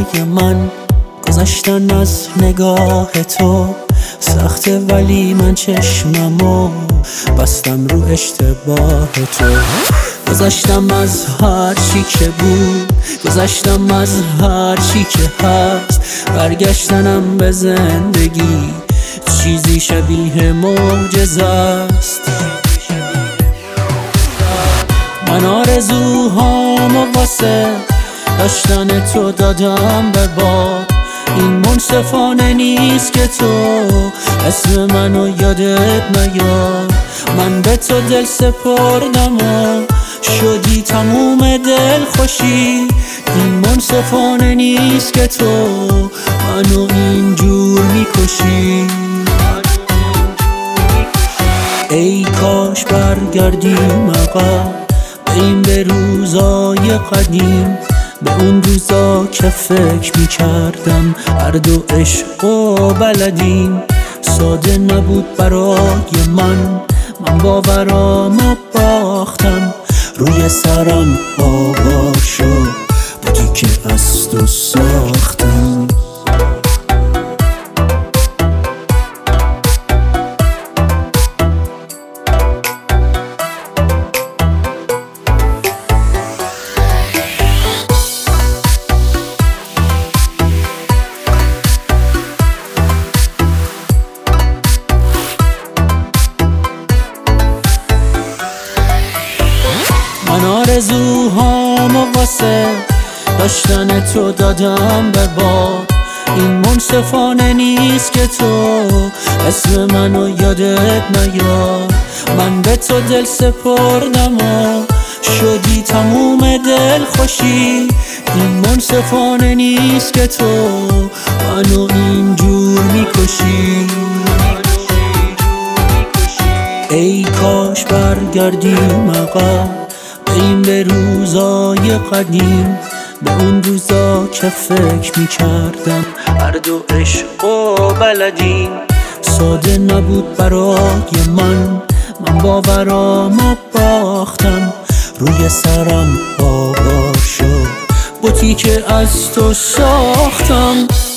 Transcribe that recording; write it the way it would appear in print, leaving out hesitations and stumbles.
برای من گذشتن از نگاه تو سخته، ولی من چشممو بستم رو اشتباه تو. گذشتم از هر چی که بود، گذشتم از هر چی که هست، برگشتنم به زندگی چیزی شبیه معجزه است. من آرزوهامو واسه داشتن تو دادم به باد، این منصفانه نیست که تو اسم منو یادت نیاد. من به تو دل سپردم و شدی تموم دل خوشی، این منصفانه نیست که تو منو اینجور میکشی. ای کاش برگردیم عقب، بریم به روزای قدیم، به اون روزا که فکر میکردم هر دو عشق و بلدیم. ساده نبود برای من باورامو باختم، روی سرم آوار شد بودی که از تو ساختم. من آرزوهامو واسه داشتن تو دادم به باد، این منصفانه نیست که تو اسم منو یادت نیاد. من به تو دل سپردم و شدی تموم دل خوشی، این منصفانه نیست که تو منو اینجور میکشی. ای کاش برگردیم عقب، بریم به روزای قدیم، به اون روزا که فکر میکردم هر دو عشق و بلدیم. ساده نبود برای من باورامو باختم، روی سرم آوار شد بوتی که از تو ساختم.